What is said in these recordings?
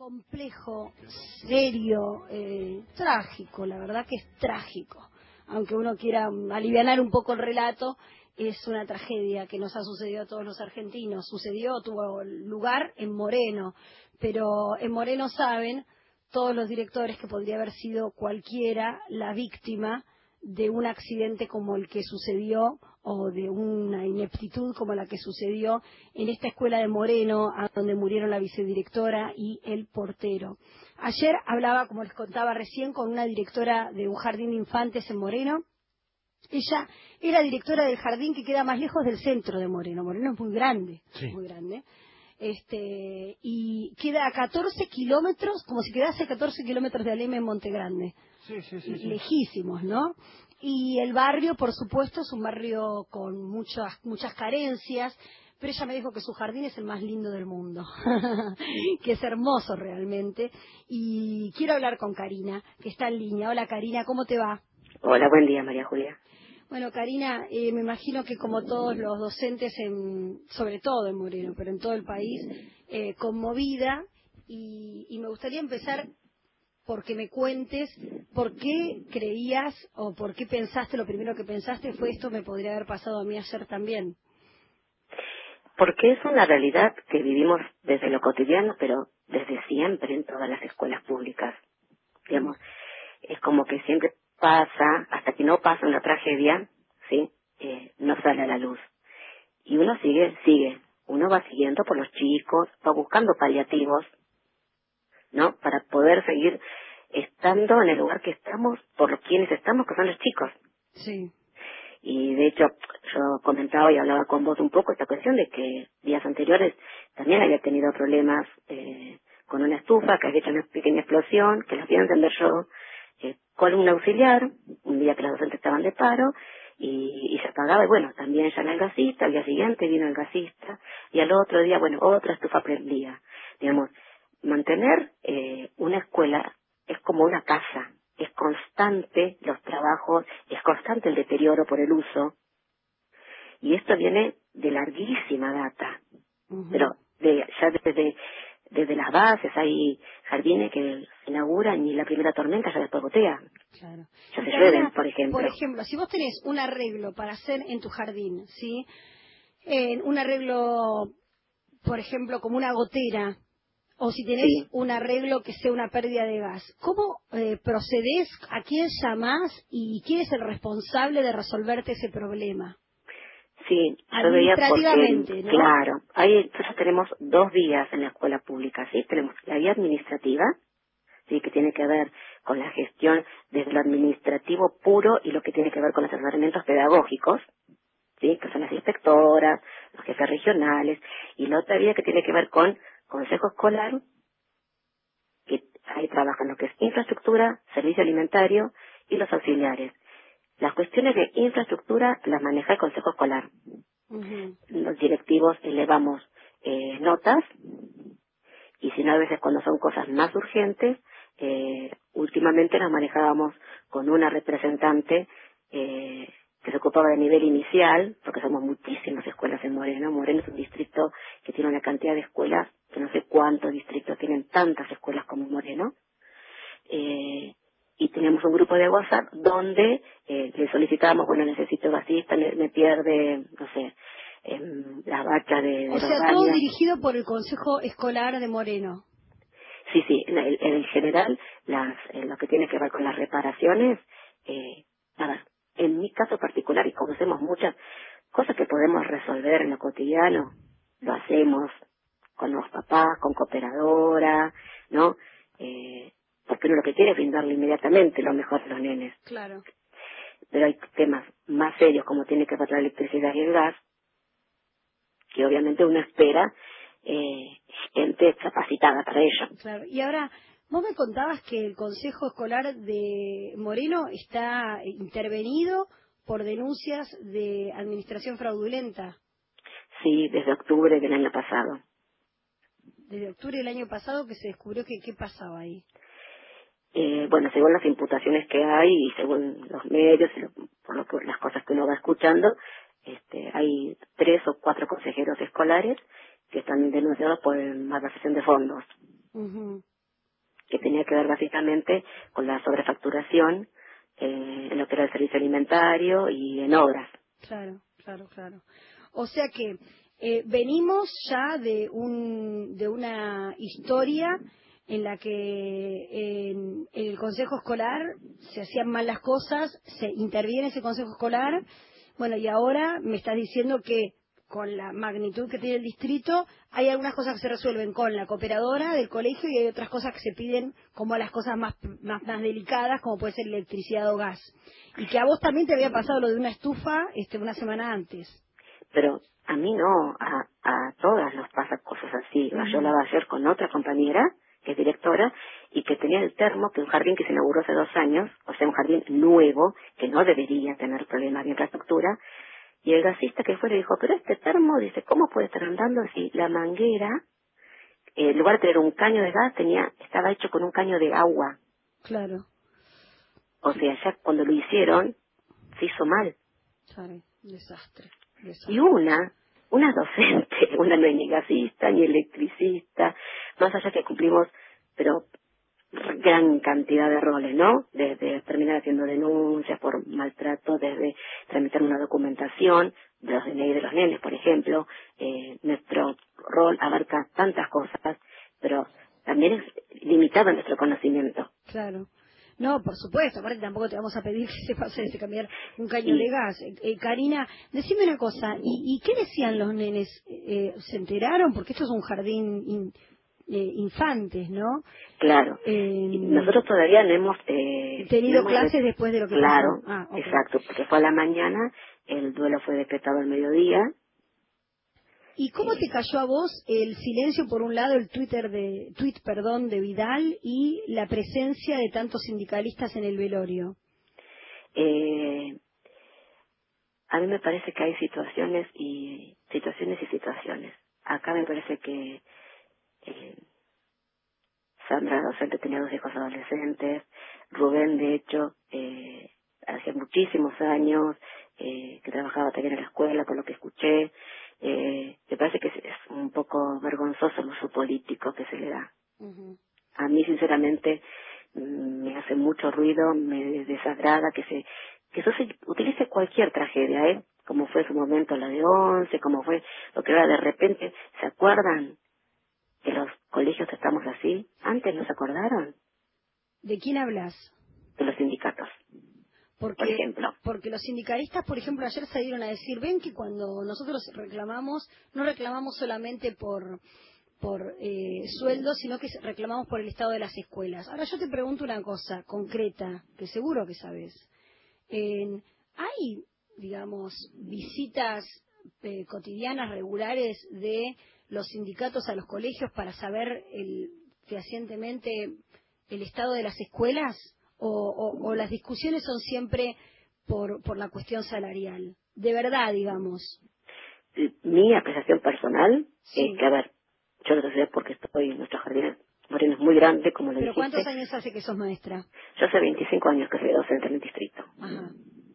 complejo, serio, trágico, la verdad que es trágico. Aunque uno quiera alivianar un poco el relato, es una tragedia que nos ha sucedido a todos los argentinos. Tuvo lugar en Moreno, pero en Moreno saben todos los directores que podría haber sido cualquiera la víctima de un accidente como el que sucedió o de una ineptitud como la que sucedió en esta escuela de Moreno, a donde murieron la vicedirectora y el portero. Ayer hablaba, como les contaba recién, con una directora de un jardín de infantes en Moreno. Ella era directora del jardín que queda más lejos del centro de Moreno. Moreno es muy grande, sí. Muy grande. Y queda a 14 kilómetros, como si quedase a 14 kilómetros de Alem en Monte Grande. Sí. Lejísimos, ¿no? Y el barrio, por supuesto, es un barrio con muchas carencias, pero ella me dijo que su jardín es el más lindo del mundo, que es hermoso realmente. Y quiero hablar con Karina, que está en línea. Hola Karina, ¿cómo te va? Hola, buen día, María Julia. Bueno, Karina, me imagino que como todos los docentes, sobre todo en Moreno, pero en todo el país, conmovida, y me gustaría empezar porque me cuentes por qué creías o por qué pensaste, lo primero que pensaste fue esto me podría haber pasado a mí ayer también. Porque es una realidad que vivimos desde lo cotidiano, pero desde siempre en todas las escuelas públicas. Digamos, es como que siempre pasa, hasta que no pasa una tragedia, ¿sí? No sale a la luz. Y uno sigue. Uno va siguiendo por los chicos, va buscando paliativos, ¿no? Para poder seguir estando en el lugar que estamos, por quienes estamos, que son los chicos. Sí. Y de hecho, yo comentaba y hablaba con vos un poco esta cuestión de que días anteriores también había tenido problemas con una estufa, que había hecho una pequeña explosión, que la fui a encender yo con un auxiliar, un día que los docentes estaban de paro, y se apagaba, y bueno, también llamé al gasista, al día siguiente vino el gasista, y al otro día, bueno, otra estufa prendía. Digamos, mantener una escuela es como una casa, es constante los trabajos, es constante el deterioro por el uso, y esto viene de larguísima data, pero ya desde las bases hay jardines que se inauguran y la primera tormenta ya después gotea. Claro. Ya se Karina, llueven, por ejemplo. Por ejemplo, si vos tenés un arreglo para hacer en tu jardín, ¿sí? Un arreglo, por ejemplo, como una gotera, o si tenés Sí. un arreglo que sea una pérdida de gas, ¿cómo procedés? ¿A quién llamás? ¿Y quién es el responsable de resolverte ese problema? Sí, yo veía Administrativamente, porque, ¿no? claro, nosotros tenemos dos vías en la escuela pública, ¿sí? Tenemos la vía administrativa, ¿sí? Que tiene que ver con la gestión desde lo administrativo puro y lo que tiene que ver con los asesoramientos pedagógicos, ¿sí? Que son las inspectoras, los jefes regionales, y la otra vía que tiene que ver con consejo escolar, que ahí trabajan lo que es infraestructura, servicio alimentario y los auxiliares. Las cuestiones de infraestructura las maneja el consejo escolar. Los directivos elevamos notas, y si no, a veces cuando son cosas más urgentes, últimamente nos manejábamos con una representante que se ocupaba de nivel inicial, porque somos muchísimas escuelas en Moreno. Moreno es un distrito que tiene una cantidad de escuelas, que no sé cuántos distritos tienen tantas escuelas como Moreno. Y teníamos un grupo de WhatsApp donde le solicitábamos, bueno, necesito gasista, me pierde, no sé, la vaca de O los sea, todo baños. dirigido por el Consejo Escolar de Moreno. Sí, en general, lo que tiene que ver con las reparaciones, nada, en mi caso particular, y conocemos muchas cosas que podemos resolver en lo cotidiano, lo hacemos con los papás, con cooperadora, ¿no? Porque uno lo que quiere es brindarle inmediatamente lo mejor a los nenes. Claro. Pero hay temas más serios como tiene que ver la electricidad y el gas, que obviamente uno espera gente capacitada para ello. Claro. Y ahora, vos me contabas que el Consejo Escolar de Moreno está intervenido por denuncias de administración fraudulenta. Sí, desde octubre del año pasado. Desde octubre del año pasado que se descubrió que qué pasaba ahí. Bueno, según las imputaciones que hay y según los medios, y por las cosas que uno va escuchando, hay 3 o 4 consejeros escolares que están denunciados por malversación de fondos. tenía que ver básicamente con la sobrefacturación en lo que era el servicio alimentario y en obras. Claro, claro, claro. O sea que venimos ya de una historia en la que en el consejo escolar se hacían mal las cosas, se interviene ese consejo escolar, bueno, y ahora me estás diciendo que con la magnitud que tiene el distrito, hay algunas cosas que se resuelven con la cooperadora del colegio y hay otras cosas que se piden como las cosas más delicadas, como puede ser electricidad o gas. Y que a vos también te había pasado lo de una estufa una semana antes. Pero a mí no, a todas nos pasa cosas así. Uh-huh. Yo hablaba ayer con otra compañera, que es directora, y que tenía el termo, que un jardín que se inauguró hace 2 años, o sea, un jardín nuevo, que no debería tener problemas de infraestructura, y el gasista que fue le dijo, pero este termo, dice, ¿cómo puede estar andando si la manguera, en lugar de tener un caño de gas, estaba hecho con un caño de agua? Claro. O sea, ya cuando lo hicieron, se hizo mal. Claro, desastre. Y una docente, una no es ni gasista ni electricista, más allá que cumplimos, pero gran cantidad de roles, ¿no? Desde terminar haciendo denuncias por maltrato, desde tramitar una documentación de los DNI de los nenes, por ejemplo. Nuestro rol abarca tantas cosas, pero también es limitado nuestro conocimiento. Claro. No, por supuesto, aparte tampoco te vamos a pedir que se pase de cambiar un caño de Y gas. Karina, decime una cosa, ¿y qué decían los nenes? ¿Se enteraron? Porque esto es un jardín infantes, ¿no? claro, y nosotros todavía no hemos... tenido clases después de lo que claro, pasó. Ah, okay. Exacto, porque fue a la mañana, el duelo fue decretado al mediodía. ¿Y cómo te cayó a vos el silencio, por un lado, el tweet de Vidal y la presencia de tantos sindicalistas en el velorio? A mí me parece que hay situaciones y situaciones. Acá me parece que Sandra, docente, tenía 2 hijos adolescentes. Rubén, de hecho, hace muchísimos años que trabajaba también en la escuela, por lo que escuché. Me parece que es un poco vergonzoso el uso político que se le da. Uh-huh. A mí, sinceramente, me hace mucho ruido, me desagrada que eso se utilice cualquier tragedia, como fue en su momento la de 11, como fue lo que ahora de repente, ¿se acuerdan que los colegios estamos así? Antes no se acordaron ¿De quién hablas? de los sindicatos, por ejemplo. Porque los sindicalistas, por ejemplo, ayer salieron a decir, ven que cuando nosotros reclamamos, no reclamamos solamente por sueldos, sino que reclamamos por el estado de las escuelas. Ahora yo te pregunto una cosa concreta, que seguro que sabes. ¿Hay, digamos, visitas cotidianas, regulares de los sindicatos a los colegios para saber fehacientemente el estado de las escuelas? ¿O las discusiones son siempre por la cuestión salarial? De verdad, digamos. Mi apreciación personal Sí. es que, a ver, yo lo sé porque estoy en nuestro jardín. Moreno es muy grande, como lo ¿Pero dijiste. cuántos años hace que sos maestra? Yo hace 25 años que soy docente en el distrito. Ajá.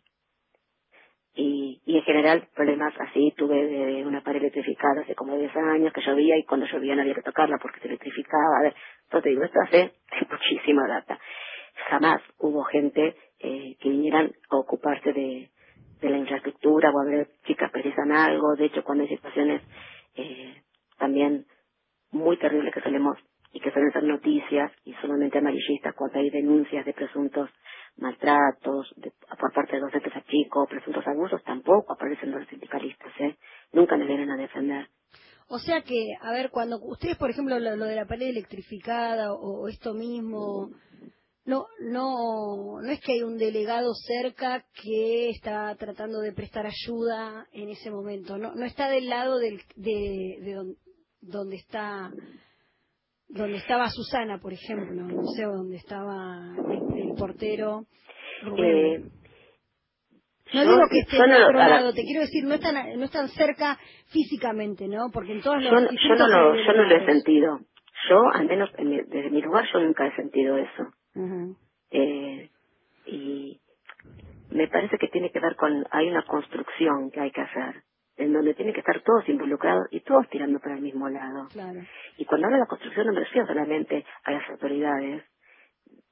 Y en general problemas así tuve de una pared electrificada hace como 10 años que llovía y cuando llovía no había que tocarla porque se electrificaba. A ver, entonces te digo, esto hace muchísima data. Jamás hubo gente que vinieran a ocuparse de la infraestructura o a ver chicas precisan algo. De hecho, cuando hay situaciones también muy terribles que suelen ser noticias y solamente amarillistas cuando hay denuncias de presuntos maltratos por parte de docentes a chicos, presuntos abusos, tampoco aparecen los sindicalistas, nunca nos vienen a defender. O sea que, a ver, cuando ustedes, por ejemplo, lo de la pared electrificada o esto mismo, no es que hay un delegado cerca que está tratando de prestar ayuda en ese momento, no está del lado donde estaba Susana, por ejemplo, no sé, donde estaba el portero Rubén. No digo que esté en otro lado, te quiero decir, no están cerca físicamente, ¿no? Porque en todos los distritos hay yo no lo he delegados. sentido. Yo, al menos desde mi lugar, yo nunca he sentido eso. Uh-huh. Y me parece que tiene que ver hay una construcción que hay que hacer, en donde tienen que estar todos involucrados y todos tirando para el mismo lado. Claro. Y cuando hablo de la construcción no me refiero solamente a las autoridades,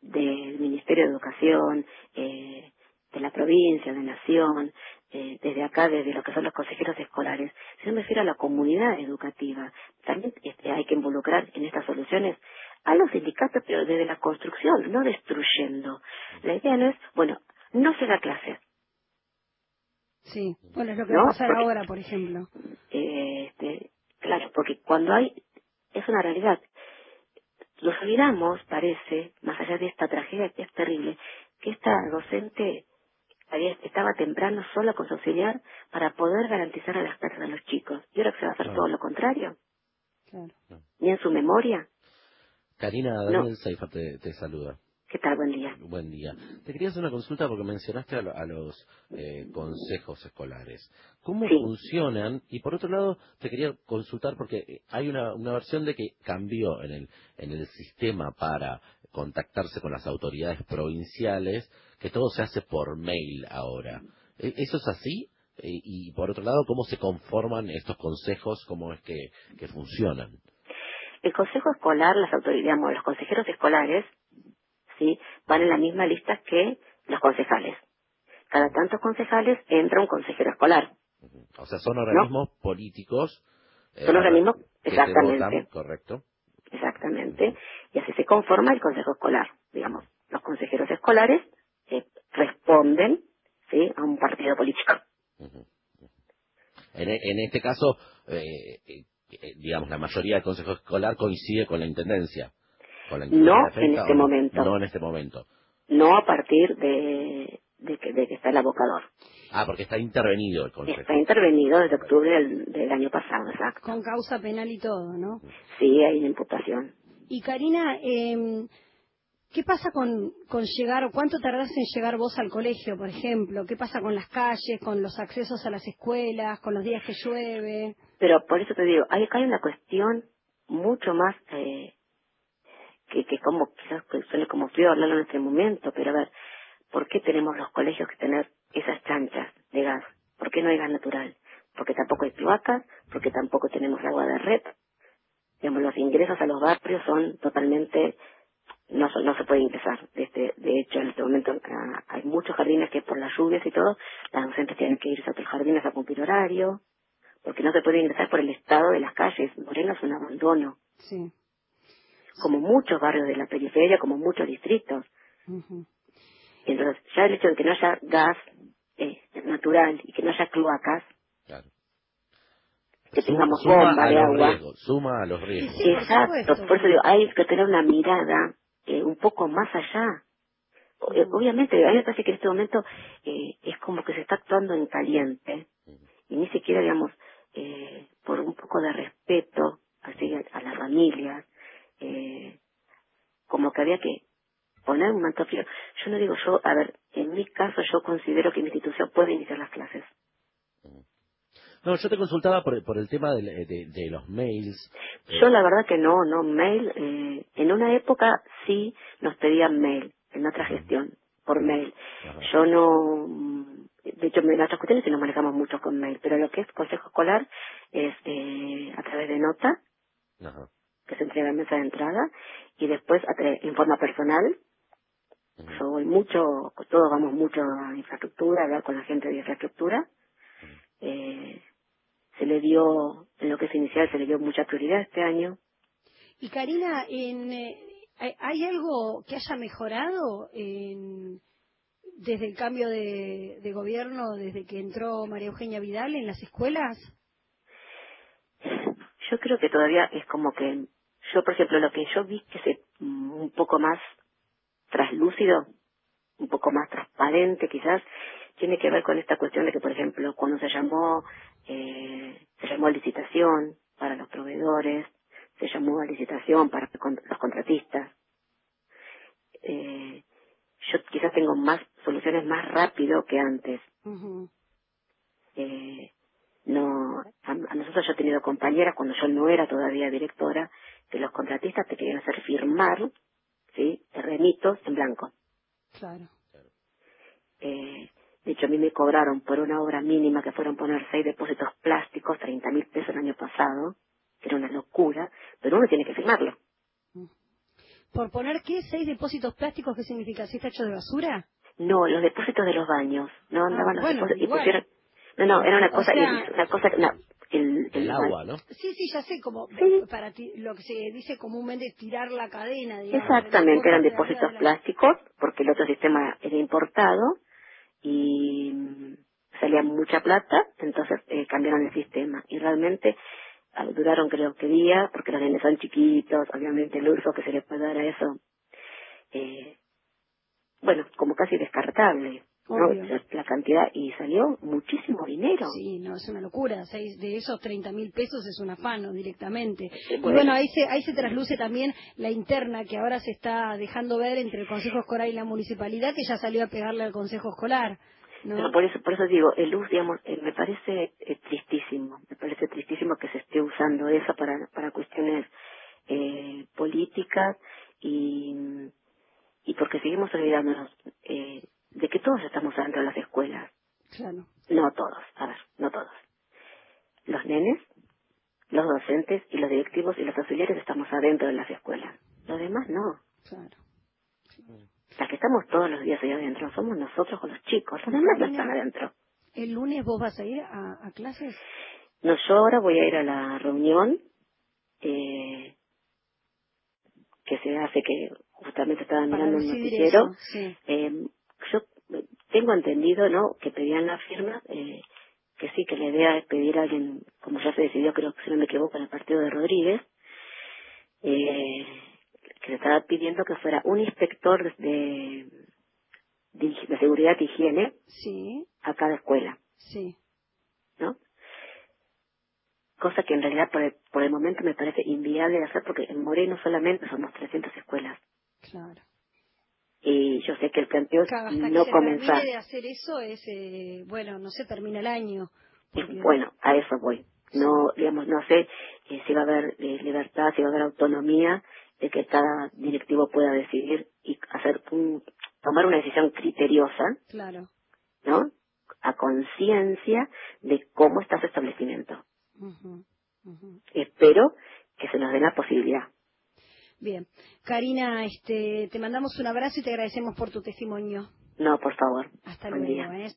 del Ministerio de Educación, de la provincia, de Nación, desde acá, desde lo que son los consejeros escolares, sino me refiero a la comunidad educativa. También hay que involucrar en estas soluciones a los sindicatos, pero desde la construcción, no destruyendo. La idea no es, bueno, no se da clase, Sí, bueno, es lo que va a ¿no? pasar Porque, ahora, por ejemplo. claro, porque cuando hay, es una realidad. Nos olvidamos, parece, más allá de esta tragedia que es terrible, que esta docente estaba temprano sola con su auxiliar para poder garantizar a las clases de los chicos. Y ahora que se va a hacer todo lo contrario, Claro. ni en su memoria. Karina, No. Daniel Seifa te saluda. ¿Qué tal? Buen día. Buen día. Te quería hacer una consulta porque mencionaste a los consejos escolares. ¿Cómo Sí. funcionan? Y por otro lado, te quería consultar porque hay una versión de que cambió en el sistema para contactarse con las autoridades provinciales, que todo se hace por mail ahora. ¿Eso es así? Y por otro lado, ¿cómo se conforman estos consejos? ¿Cómo es que funcionan? El consejo escolar, las autoridades, digamos, los consejeros escolares, sí, van en la misma lista que los concejales. Cada tantos concejales entra un consejero escolar, O sea, son ¿no? organismos políticos Son organismos, que te votan, exactamente, ¿correcto? exactamente, y así se conforma el consejo escolar, digamos. Los consejeros escolares responden, sí, a un partido político. En este caso, digamos, la mayoría del consejo escolar coincide con la intendencia No de en defensa, este ¿o no? momento, No en este momento. no a partir de que está el abocador. Ah, porque está intervenido el Está consejo. intervenido desde Correcto. octubre del año pasado, exacto. Con causa penal y todo, ¿no? Sí, hay una imputación. Y Karina, ¿qué pasa con llegar, o cuánto tardás en llegar vos al colegio, por ejemplo? ¿Qué pasa con las calles, con los accesos a las escuelas, con los días que llueve? Pero por eso te digo, hay una cuestión mucho más que como quizás que suene como frío hablarlo en este momento, pero a ver, ¿por qué tenemos los colegios que tener esas chanchas de gas? ¿Por qué no hay gas natural? Porque tampoco hay cloacas, porque tampoco tenemos agua de red. Digamos, los ingresos a los barrios son totalmente, no se puede ingresar. De hecho, en este momento hay muchos jardines que por las lluvias y todo, las docentes tienen que irse a otros jardines a cumplir horario, porque no se puede ingresar por el estado de las calles. Moreno es un abandono, Sí. como muchos barrios de la periferia, como muchos distritos. Ujú. Y entonces, ya el hecho de que no haya gas natural y que no haya cloacas, Claro. que tengamos Suma bomba a de los agua. riesgos, suma a los Y riesgos. sí, por Exacto, supuesto. por eso digo, hay que tener una mirada un poco más allá. Ujú. Obviamente, a mí me parece que en este momento es como que se está actuando en caliente y ni siquiera, digamos, por un poco de respeto así a las familias, como que había que poner un manto frío. Yo no digo a ver, en mi caso yo considero que mi institución puede iniciar las clases. No, yo te consultaba por el tema de los mails. Yo la verdad que no mail, en una época sí nos pedían mail, en otra gestión, por mail. Ajá, Yo no, de hecho en otras cuestiones sí nos manejamos mucho con mail, pero lo que es consejo escolar es a través de nota, ajá. que se entrega en mesa de entrada, y después en forma personal. Yo voy mucho, todos vamos mucho a infraestructura, a hablar con la gente de infraestructura. Se le dio, en lo que es inicial, se le dio mucha prioridad este año. Y Karina, ¿hay algo que haya mejorado desde el cambio de gobierno, desde que entró María Eugenia Vidal en las escuelas? Yo creo que todavía es como que, yo por ejemplo, lo que yo vi que es un poco más traslúcido, un poco más transparente quizás, tiene que ver con esta cuestión de que, por ejemplo, cuando se llamó a licitación para los proveedores, se llamó a licitación para los contratistas. Yo quizás tengo más soluciones más rápido que antes. Ujú. Eh, no, a nosotros yo he tenido compañeras cuando yo no era todavía directora, que los contratistas te querían hacer firmar, ¿sí?, terrenitos en blanco. Claro. De hecho, a mí me cobraron por una obra mínima que fueron poner 6 depósitos plásticos, 30.000 pesos el año pasado, que era una locura, pero uno tiene que firmarlo. Por poner, ¿qué? ¿6 depósitos plásticos? ¿Qué significa? ¿Si está hecho de basura? No, los depósitos de los baños. No andaban los Bueno, depósitos y igual. pusieron... No, era una O cosa... sea, una cosa no, El agua, ¿no? sí, ya sé, como Sí, para lo que se dice comúnmente es tirar la cadena, digamos, del exactamente, eran depósito de arriba depósitos de la... plásticos, porque el otro sistema era importado y salía mucha plata, entonces cambiaron el sistema. Y realmente duraron creo que días, porque los nenes son chiquitos, obviamente el uso que se les puede dar a eso, eh, bueno, como casi descartable, ¿no? Obvio. La cantidad, y salió muchísimo dinero. Sí, no, es una locura. De esos 30.000 pesos es un afano directamente. Y Bueno, bueno, ahí se trasluce también la interna que ahora se está dejando ver entre el Consejo Escolar y la Municipalidad, que ya salió a pegarle al Consejo Escolar, pero ¿no? por eso digo, el luz, digamos, me parece me parece tristísimo que se esté usando eso para cuestiones políticas y, y porque seguimos olvidándonos de que todos estamos dentro de las escuelas. Claro, No todos, a ver, no todos. Los nenes, los docentes y los directivos y los auxiliares estamos adentro de las escuelas. Los demás no. claro. Las que estamos todos los días ahí adentro somos nosotros con los chicos. Los demás no están Karina, adentro. ¿el lunes vos vas a ir a clases? No, yo ahora voy a ir a la reunión eh, que se hace, que justamente estaba Para mirando un decidir noticiero. eso, sí. Yo tengo entendido, ¿no?, que pedían la firma, que sí, que la idea es pedir a alguien, como ya se decidió, creo que si no me equivoco, en el partido de Rodríguez, que se estaba pidiendo que fuera un inspector de seguridad e higiene Sí, a cada escuela, sí, ¿no? Cosa que en realidad por el momento me parece inviable de hacer, porque en Moreno solamente somos 300 escuelas. claro. Y yo sé que el planteo es Claro, hasta que no se termine comenzar. de hacer eso es, bueno, no sé, termina el año, Y porque bueno, a eso voy. sí, No, digamos, no sé si va a haber libertad, si va a haber autonomía de que cada directivo pueda decidir y tomar una decisión criteriosa, claro. ¿no?, a conciencia de cómo está su establecimiento. Ujú, ujú. Espero que se nos dé la posibilidad. Bien, Karina, te mandamos un abrazo y te agradecemos por tu testimonio. No, por favor. Hasta Buen día. luego, ¿eh?